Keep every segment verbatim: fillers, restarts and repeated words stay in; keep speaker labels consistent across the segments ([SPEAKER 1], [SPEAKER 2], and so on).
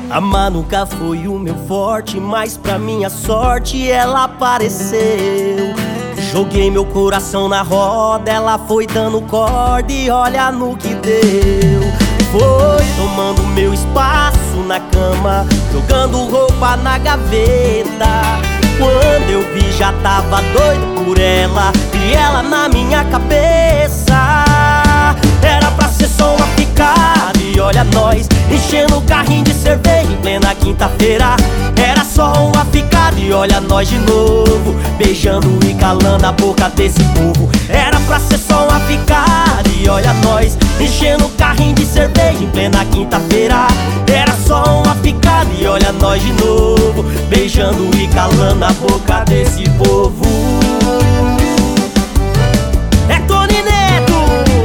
[SPEAKER 1] Amar nunca foi o meu forte, mas pra minha sorte ela apareceu. Joguei meu coração na roda, ela foi dando corda e olha no que deu. Foi tomando meu espaço na cama, jogando roupa na gaveta. Quando eu vi já tava doido por ela, e ela na minha cabeça. Era pra ser só uma picada e olha nós enchendo o carrinho de cerveja em plena quinta-feira. Era só uma picada e olha nós de novo, beijando e calando a boca desse povo. Era pra ser só uma picada e olha nós enchendo o carrinho de cerveja em plena quinta-feira. Era só uma picada e olha nós de novo, beijando e calando a boca desse povo. É Tony Neto!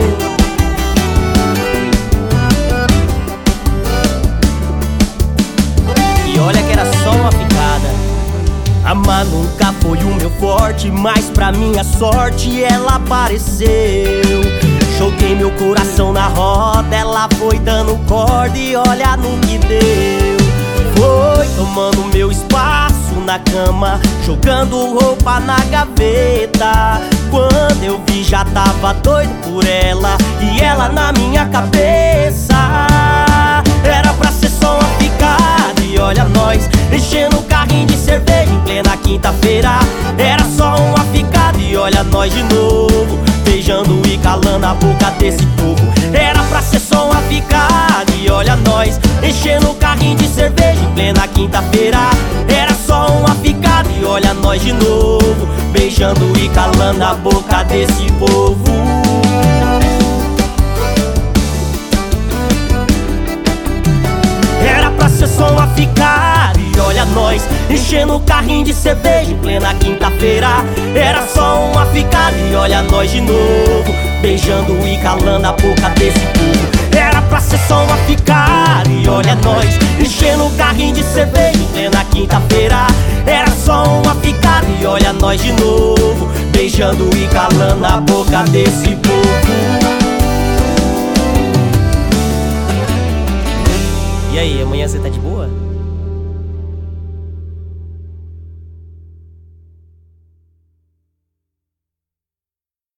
[SPEAKER 1] E olha que era só uma picada. Amar nunca foi o meu forte, mas pra minha sorte ela apareceu. Joguei meu coração na roda, ela foi dando corda e olha no que deu. Foi tomando meu espaço na cama, jogando roupa na gaveta. Quando eu vi já tava doido por ela, e ela na minha cabeça. Era pra ser só uma picada e olha nós enchendo o carrinho de cerveja em plena quinta-feira. Era só uma picada e olha nós de novo, beijando e calando a boca desse povo. Era pra ser só uma picada e olha nós enchendo o carrinho de cerveja em plena quinta-feira. Era só uma picada e olha nós de novo, beijando e calando a boca desse povo. Era pra ser só uma picada e olha nós enchendo o carrinho de cerveja em plena quinta-feira. Era só uma picada e olha nós de novo, beijando e calando a boca desse povo. Era pra ser só uma picada e olha nós enchendo o carrinho de cerveja em plena quinta-feira. Era só uma picada e olha nós de novo, beijando e calando a boca desse povo. E aí, amanhã você tá de boa?